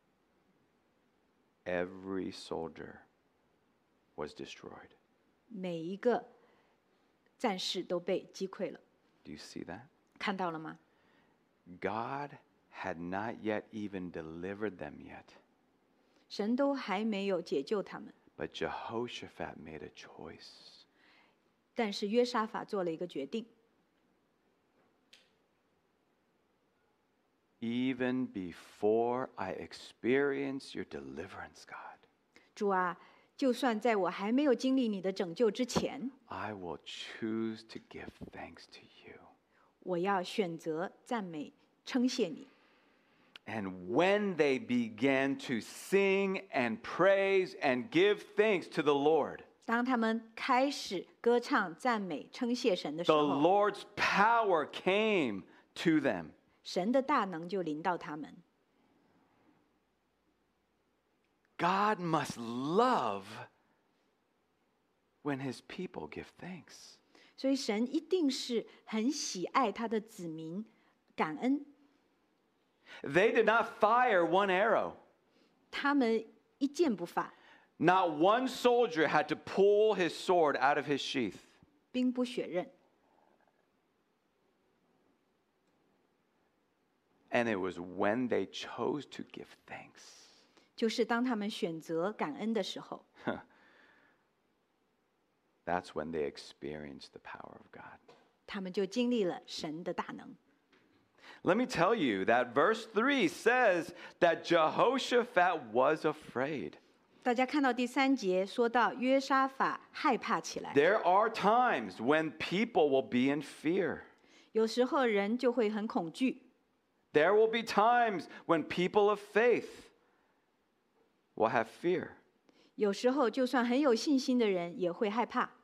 Every soldier was destroyed. 每一个战士都被击溃了。 Do you see that? 看到了吗？ God had not yet even delivered them yet, 神都还没有解救他们， but Jehoshaphat made a choice. 但是约沙法做了一个决定， even before I experience your deliverance, God, 主啊，就算在我还没有经历你的拯救之前， I will choose to give thanks to you. 我要选择赞美、称谢你。 And when they began to sing and praise and give thanks to the Lord, 当他们开始歌唱、赞美、称谢神的时 the 候， Lord's power came to them. 神的大能就临到他们。 God must love when his people give thanks. 所以神一定是很喜爱他的子民，感恩。 They did not fire one arrow. 他们一箭不发， Not one soldier had to pull his sword out of his sheath. 兵不血刃。 And it was when they chose to give thanks. 就是当他们选择感恩的时候， That's when they experienced the power of God. 他们就经历了神的大能。 Let me tell you that verse 3 says that Jehoshaphat was afraid. 大家看到第3节说到约沙法害怕起来， There are times when people will be in fear. 有时候人就会很恐惧， There will be times when people of faith will have fear. 有时候就算很有信心的人也会害怕。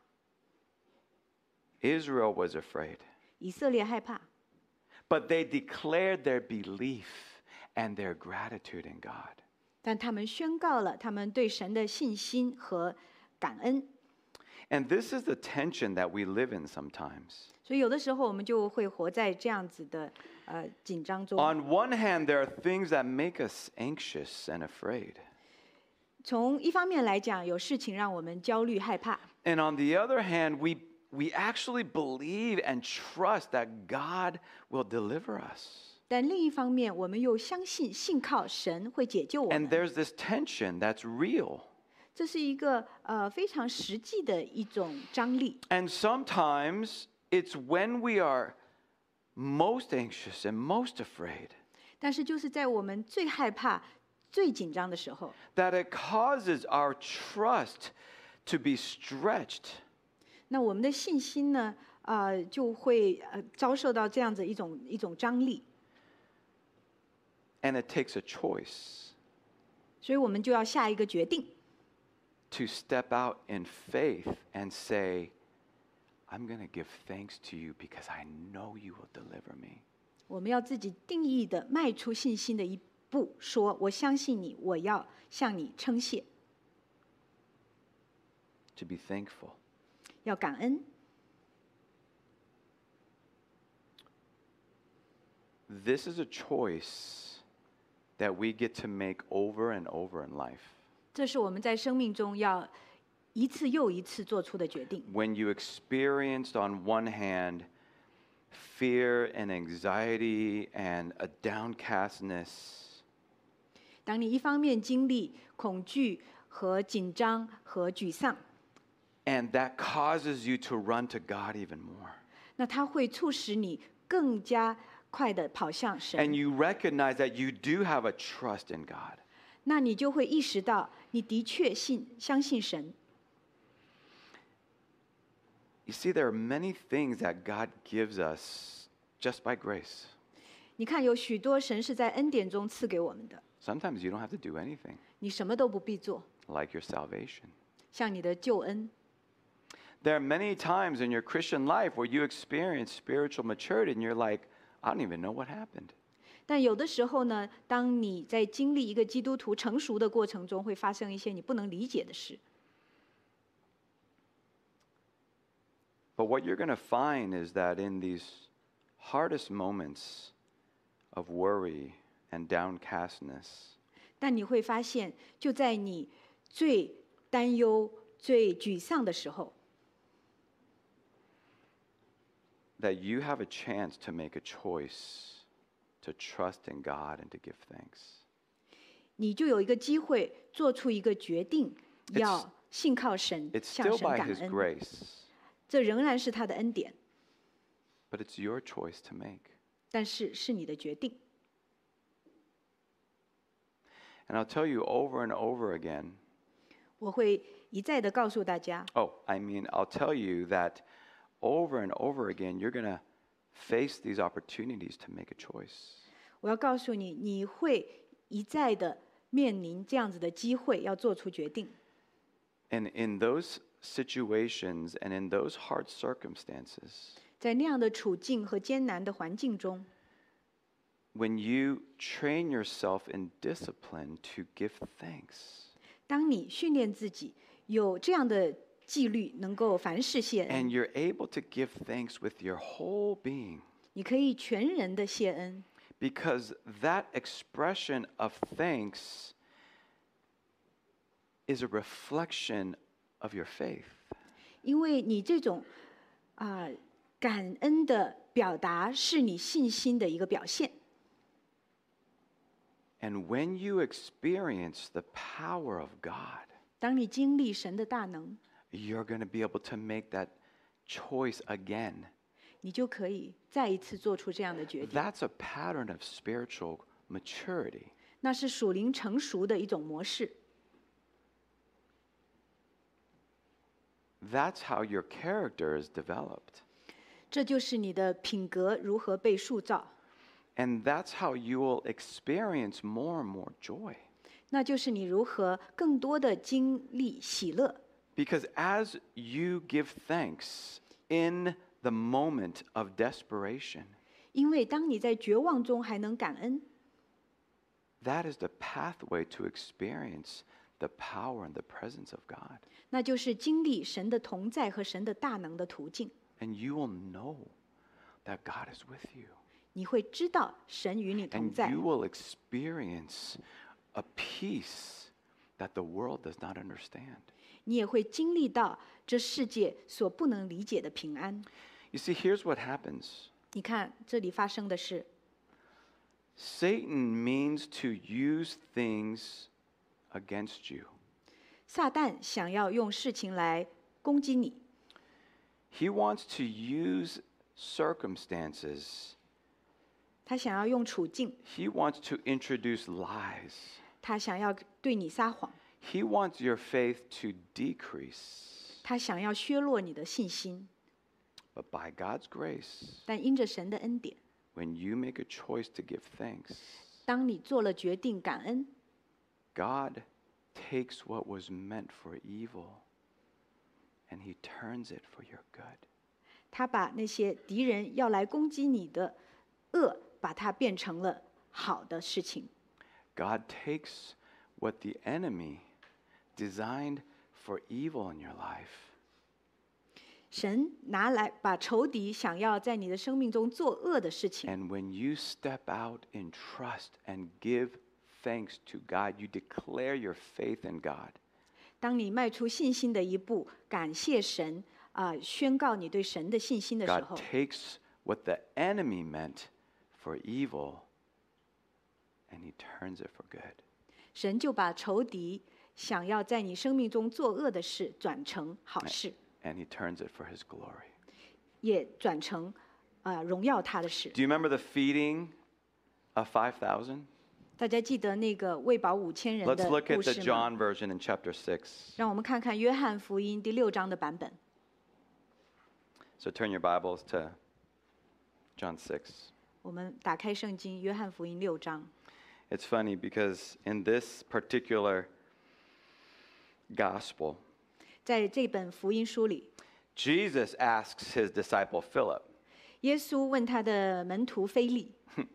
Israel was afraid, 以色列害怕， but they declared their belief and their gratitude in God. 但他们宣告了他们对神的信心和感恩。 And this is the tension that we live in sometimes. 所以有的时候我们就会活在这样子的紧张中。 On one hand, there are things that make us anxious and afraid. 从一方面来讲，有事情让我们焦虑害怕； And on the other hand, we actually believe and trust that God will deliver us. 但另一方面，我们又相信、信靠神会解救我 And 们。 there's this tension that's real. 这是一个非常实际的一种张力。 And sometimes it's when we are most anxious and most afraid 但是就是在我们最害怕、最紧张的时候， that it causes our trust to be stretched. 那我们的信心呢，就会遭受到这样子一种张力， And it takes a choice 所以我们就要下一个决定， to step out in faith and say, I'm going to give thanks to you because I know you will deliver me. 我们要自己定义的迈出信心的一步，说我相信你，我要向你称谢， To be thankful. 要感恩。 This is a choice that we get to make over and over in life. 这是我们在生命中要一次又一次做出的决定。 When you experienced on one hand fear and anxiety and a downcastness, 当你一方面经历恐惧和紧张和沮丧， and that causes you to run to God even more. 那它会促使你更加快的跑向 And 神， you recognize that you do have a trust in God. 那你就会意识到你的确相信神。 You see, there are many things that God gives us just by grace. 你看，有许多神是在恩典中赐给我们的， Sometimes you don't have to do anything, 你什么都不必做， like your salvation. 像你的救恩。 There are many times in your Christian life where you experience spiritual maturity and you're like, I don't even know what happened. 但有的时候呢，当你在经历一个基督徒成熟的过程中，会发生一些你不能理解的事。 But what you're going to find is that in these hardest moments of worry and downcastness, 但你会发现，就在你最担忧、最沮丧的时候， that you have a chance to make a choice to trust in God and to give thanks. 你就有一个机会做出一个决定， It's- 要信靠神， It's 向 still 神 by 感 His 恩。 grace, 这仍然是他的恩典， but it's your choice to make. 但是是你的决定。 And I'll tell you over and over again. 我会一再的告诉大家， Oh, I mean, I'll tell you that over and over again, you're going to face these opportunities to make a choice. 我要告诉你，你会一再的面临这样子的机会，要做出决定。 And in those situations and in those hard circumstances, 在那样的处境和艰难的环境中， when you train yourself in discipline to give thanks, 当你训练自己有这样的纪律，能够凡事谢恩， and you're able to give thanks with your whole being, 你可以全人的谢恩， because that expression of thanks is a reflection of your faith. 因为你这种感恩的表达是你信心的一个表现。 And when you experience the power of God, 当你经历神的大能， you're going to be able to make that choice again. 你就可以再一次做出这样的决定。 That's a pattern of spiritual maturity. 那是属灵成熟的一种模式。 That's how your character is developed. 这就是你的品格如何被塑造， And that's how you will experience more and more joy. 那就是你如何更多的经历喜乐。 Because as you give thanks in the moment of desperation, 因为当你在绝望中还能感恩， that is the pathway to experience the power and the presence of God. 那就是经历神的同在和神的大能的途径。 And you will know that God is with you. 你会知道神与你同 And 在， you will experience a peace that the world does not understand. 你也会经历到这世界所不能理解的平安。 You see, here's what happens. 你看这里发生的是， Satan means to use things against you. 撒旦想要用事情来攻击你， He wants to use circumstances. 他想要用处境， He wants to introduce lies. 他想要对你撒谎， He wants your faith to decrease. 他想要削弱你的信心。 But by God's grace, 但因着神的恩典， when you make a choice to give thanks, 当你做了决定感恩， God takes what was meant for evil and he turns it for your good. 他把那些敌人要来攻击你的恶，把它变成了好的事情。 God takes what the enemy designed for evil in your life, 神拿来把仇敌想要在你的生命中作恶的事情， and when you step out in trust and give thanks to God, you declare your faith in God. 当你迈出信心的一步，感谢神宣告你对神的信心的时 God 候， takes what the enemy meant for evil and he turns it for good. 神就把仇敌想要在你生命中作恶的事转成好事， And he turns it for his glory. 也转成荣耀他的事。 Do you remember the feeding of 5,000? 大家记得那个喂饱5000人 Let's 的 look at 故 the 事吗？ John version in chapter 6. 让我们看看约翰福音第6章的版本。 So turn your Bibles to John 6. 我们打开圣经，约翰福音6章。 It's funny because in this particular gospel, 在这本福音书里， Jesus asks his disciple Philip, 耶稣问他的门徒腓利，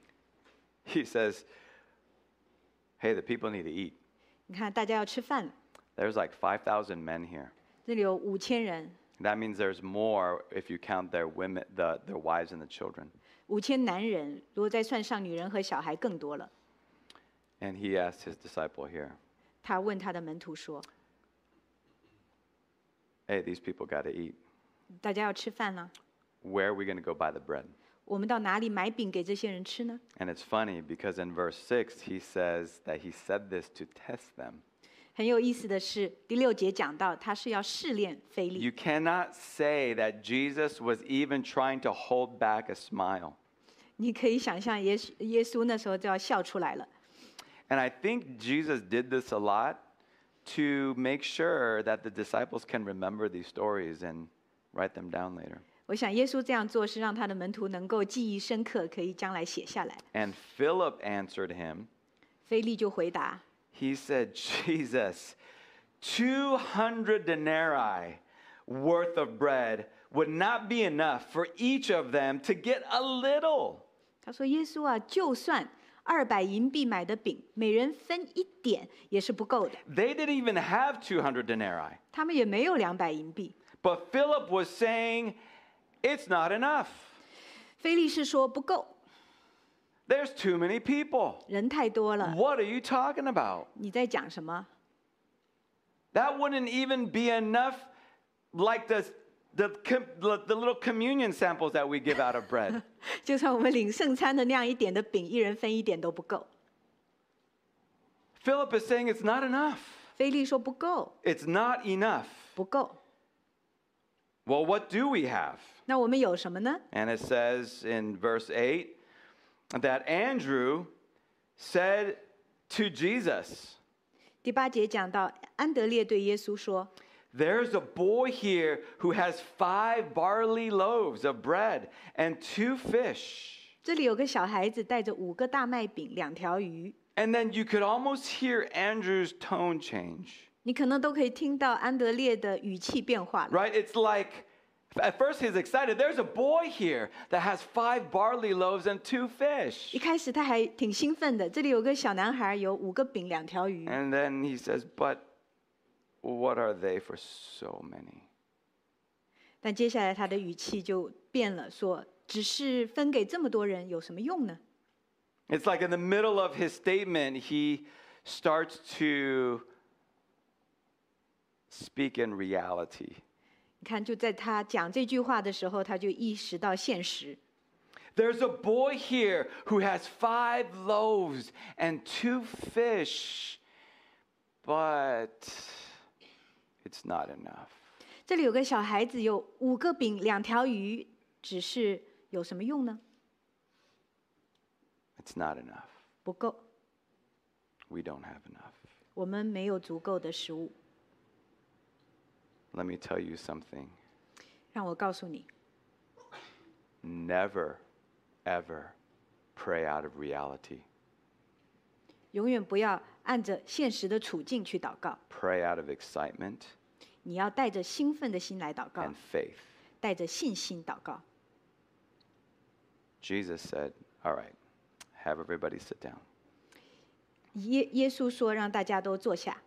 he says, hey, the people need to eat. 你看大家要吃饭了， There's like 5,000 men here. 这里有5000人， That means there's more if you count their women, their wives and the children. 5000男人，如果再算上女人和小孩，更多了。 And he asked his disciple here, 他问他的门徒说 hey, these people got to eat. 大家要吃饭了， Where are we going to go buy the bread? 我们到哪里买饼给这些人吃呢？ And it's funny because in verse 6, he says that he said this to test them. 很有意思的是，第6节讲到他是要试炼腓利。 You cannot say that Jesus was even trying to hold back a smile. 你可以想象耶稣那时候就要笑出来了。 And I think Jesus did this a lot to make sure that the disciples can remember these stories and write them down later. 我想耶稣这样做是让他的门徒能够记忆深刻，可以将来写下来。 And Philip answered him. 腓利就回答， He said, Jesus, 200 denarii worth of bread would not be enough for each of them to get a little. 他说：“耶稣啊，就算200银币买的饼，每人分一点也是不够的。 They didn't even have 200 denarii. 他们也没有200银币。 But Philip was saying, it's not enough. 腓利是说不够， There's too many people. 人太多了。 What are you talking about? 你在讲什么？ That wouldn't even be enough like the little communion samples that we give out of bread. 就算我们领圣餐的那样一点的饼，一人分一点都不够。 Philip is saying it's not enough. 腓利说不够， It's not enough. 不够。 Well, what do we have? 那我们有什么呢？ And it says in verse 8 that Andrew said to Jesus, 第8节讲到，安德烈对耶稣说 There's a boy here who has 5 barley loaves of bread and 2 fish.：“ 这里有个小孩子带着5个大麦饼、2条鱼。 And then you could almost hear Andrew's tone change. ” 你可能都可以听到安德烈的语气变化了。 Right? It's like, at first he's excited. There's a boy here that has 5 barley loaves and 2 fish. 一开始他还挺兴奋的，这里有个小男孩，有5个饼、2条鱼。 And then he says, But what are they for so many? 但接下来他的语气就变了，说：“只是分给这么多人有什么用呢？” It's like in the middle of his statement, he starts to speak in reality. 你看，就在他讲这句话的时候，他就意识到现实。 There's a boy here who has 5 loaves and 2 fish, but it's not enough. 这里有个小孩子，有5个饼、2条鱼，只是有什么用呢？ It's not enough. 不够， We don't have enough. 我们没有足够的食物。 Let me tell you something. 让我告诉你， Never, ever pray out of reality. 永远不要按着现实的处境去祷告， Pray out of excitement 你要带着兴奋的心来祷告 and，faith. 带着信心祷告。 Jesus said, All right, have everybody sit down. 耶稣说：“让大家都坐下。”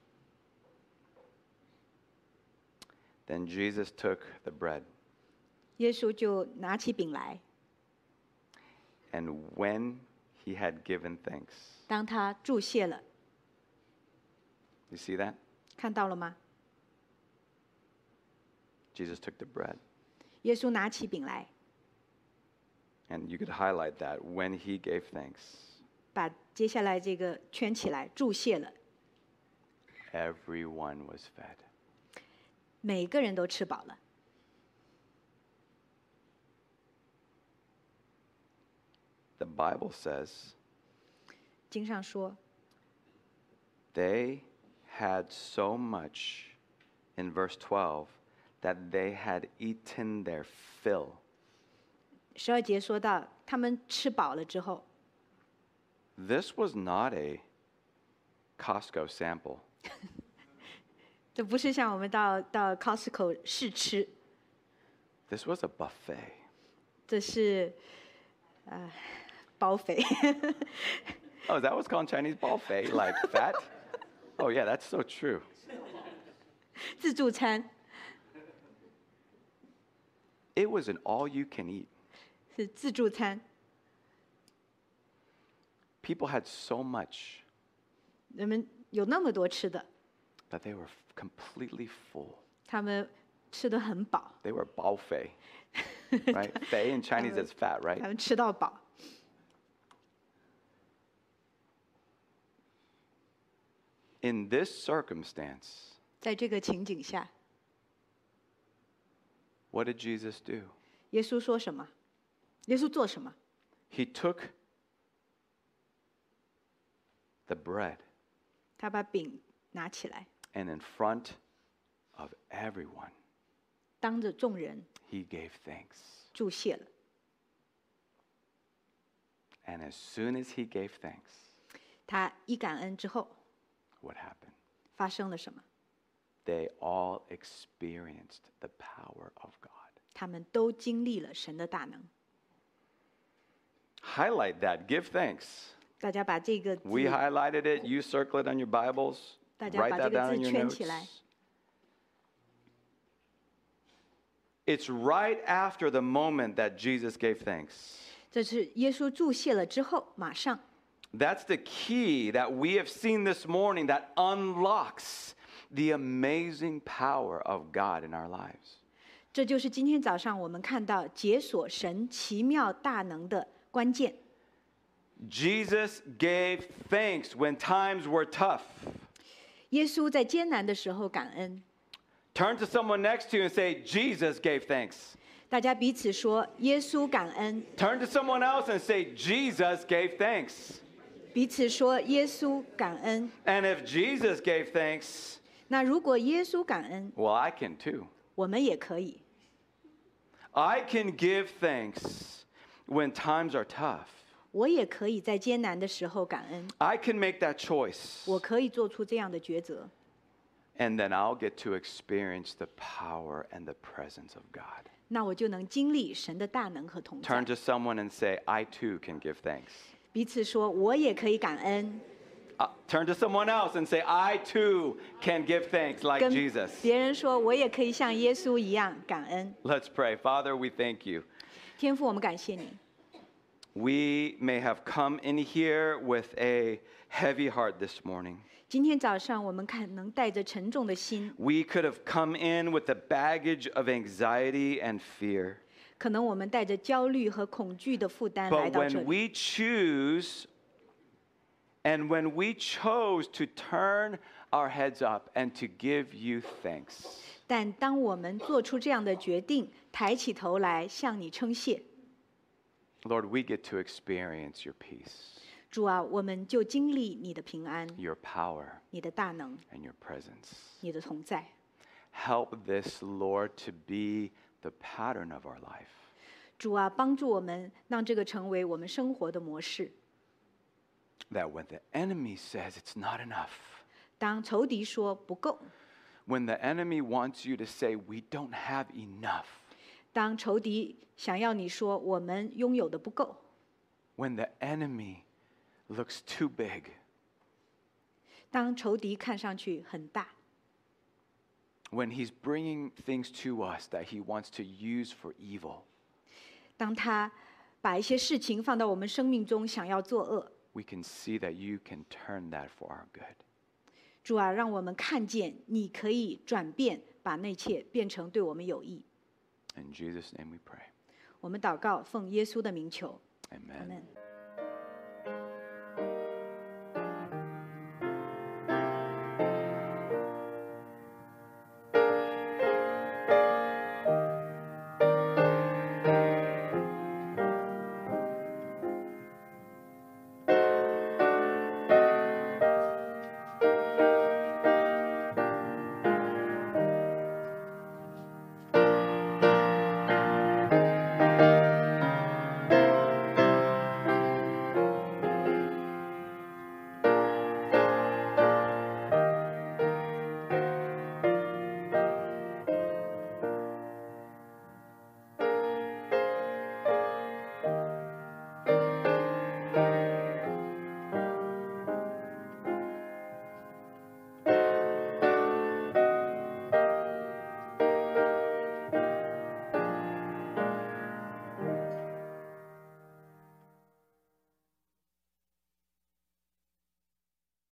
Then Jesus took the bread, 耶稣就拿起饼来， and when he had given thanks, 当他祝谢了， you see that? 看到了吗？ Jesus took the bread. 耶稣拿起饼来， And you could highlight that when he gave thanks, 把接下来这个圈起来，祝谢了， everyone was fed. 每个人都吃饱了。 The Bible says 经上说， they had so much in verse 12 that they had eaten their fill. 12节说到，他们吃饱了之后， This was not a Costco sample. 这不是像我们到 Costco 试吃， This was a buffet. 这是包肥。 Oh, is that what's called Chinese buffet? Like that? Oh, yeah, that's so true. 自助餐 It was an all you can eat. 是自助餐， People had so much 人们有那么多吃的， that they were completely full. 他们吃得很饱， They were buffet, right? Fei in Chinese is fat, 他 right? 们吃到饱。 In this circumstance, 在这个情景下， what did Jesus do? 耶稣说什么？耶稣做什么？ He took the bread, 他把饼拿起来， and in front of everyone, 当着众人 he gave thanks. 祝谢了。 And as soon as he gave thanks, 他一感恩之后， what happened? 发生了什么？ They all experienced the power of God. 他们都经历了神的大能。 Highlight that. Give thanks. 大家把这个字 We highlighted it. You circle it on your Bibles. 大家 Write 把 that 这个 down 字 in your 圈 notes. 起来。 It's right after the moment that Jesus gave thanks. 这是耶稣祝谢了之后，马上 That's the key that we have seen this morning that unlocks the amazing power of God in our lives. 这就是今天早上我们看到解锁神奇妙大能的关键。 Jesus gave thanks when times were tough. 耶稣在艰难的时候感恩， Turn to someone next to you and say, Jesus gave thanks. 大家彼此说耶稣感恩， Turn to someone else and say, Jesus gave thanks. 彼此说耶稣感恩。 And if Jesus gave thanks, 那如果耶稣感恩， well, I can too. 我们也可以。 I can give thanks when times are tough. 我也可以在艰难的时候感恩， I can make that choice. 我可以做出这样的抉择， And then I'll get to experience the power and the presence of God. 那我就能经历神的大能和同在 Turn。to someone and say, I too can give thanks. 彼此说，我也可以感恩。 Turn to someone else and say, I too can give thanks like 跟 Jesus. 别人说，我也可以像耶稣一样感恩。 Let's pray. Father, we thank you. 天父，我们感谢你。 We may have come in here with a heavy heart this morning. 今天早上，我们能带着沉重的心， We could have come in with the baggage of anxiety and fear. 可能我们带着焦虑和恐惧的负担来 But 到这 when 里。 we choose and when we chose to turn our heads up and to give you thanks, 但当我们做出这样的决定，抬起头来向你称谢， Lord, we get to experience your peace, 主啊，我们就经历你的平安、 your power, 你的大能、 and your presence. 你的同在。 Help this, Lord, to be the pattern of our life. 主啊，帮助我们，让这个成为我们生活的模式。 That when the enemy says it's not enough, 当仇敌说不够， when the enemy wants you to say we don't have enough, 当仇敌想要你说我们拥有的不够， when the enemy looks too big, 当仇敌看上去很大， when he's bringing things to us that he wants to use for evil, 当他把一些事情放到我们生命中，想要作恶， we can see that you can turn that for our good. 主啊，让我们看见你可以转变，把那一切变成对我们有益。 In Jesus' name we pray. 我们祷告，奉耶稣的名求，阿 Amen. 门。